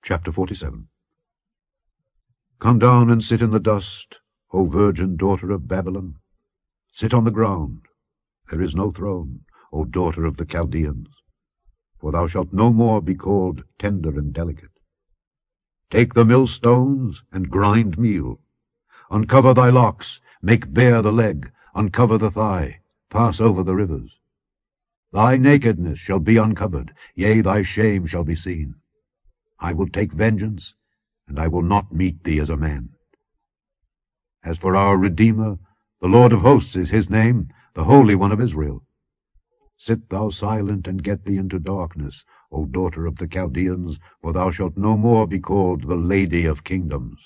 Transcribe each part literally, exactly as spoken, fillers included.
Chapter forty-seven. Come down and sit in the dust, O virgin daughter of Babylon. Sit on the ground. There is no throne, O daughter of the Chaldeans, for thou shalt no more be called tender and delicate. Take the millstones and grind meal. Uncover thy locks, make bare the leg, uncover the thigh, pass over the rivers. Thy nakedness shall be uncovered, yea, thy shame shall be seen. I will take vengeance, and I will not meet thee as a man. As for our Redeemer, the Lord of hosts is his name, the Holy One of Israel. Sit thou silent and get thee into darkness, O daughter of the Chaldeans, for thou shalt no more be called the Lady of Kingdoms.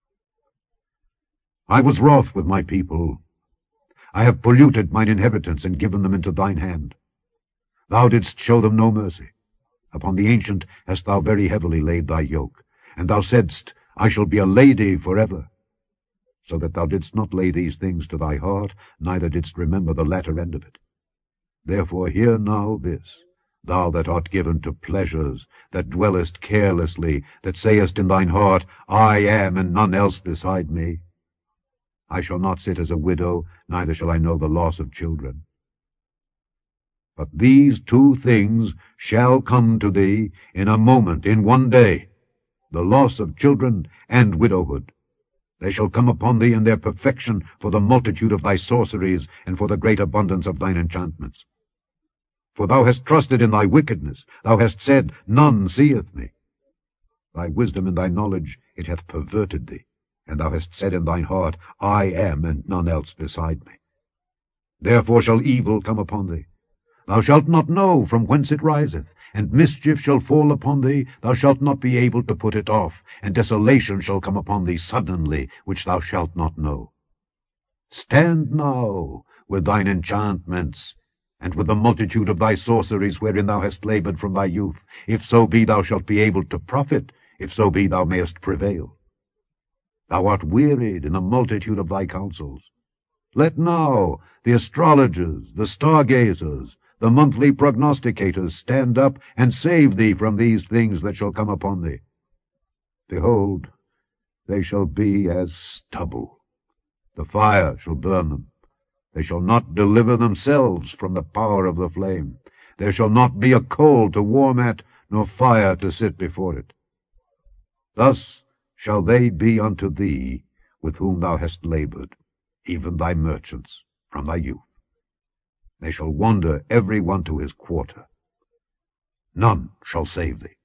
I was wroth with my people. I have polluted mine inheritance and given them into thine hand. Thou didst show them no mercy. Upon the ancient hast thou very heavily laid thy yoke, and thou saidst, I shall be a lady forever. So that thou didst not lay these things to thy heart, neither didst remember the latter end of it. Therefore hear now this, thou that art given to pleasures, that dwellest carelessly, that sayest in thine heart, I am, and none else beside me. I shall not sit as a widow, neither shall I know the loss of children. But these two things shall come to thee in a moment, in one day, the loss of children and widowhood. They shall come upon thee in their perfection for the multitude of thy sorceries and for the great abundance of thine enchantments. For thou hast trusted in thy wickedness, thou hast said, None seeth me. Thy wisdom and thy knowledge it hath perverted thee, and thou hast said in thine heart, I am, and none else beside me. Therefore shall evil come upon thee. Thou shalt not know from whence it riseth, and mischief shall fall upon thee, thou shalt not be able to put it off, and desolation shall come upon thee suddenly, which thou shalt not know. Stand now with thine enchantments, and with the multitude of thy sorceries wherein thou hast laboured from thy youth, if so be thou shalt be able to profit, if so be thou mayest prevail. Thou art wearied in the multitude of thy counsels. Let now the astrologers, the stargazers, the monthly prognosticators stand up and save thee from these things that shall come upon thee. Behold, they shall be as stubble. The fire shall burn them. They shall not deliver themselves from the power of the flame. There shall not be a coal to warm at, nor fire to sit before it. Thus shall they be unto thee with whom thou hast laboured, even thy merchants from thy youth. They shall wander every one to his quarter. None shall save thee.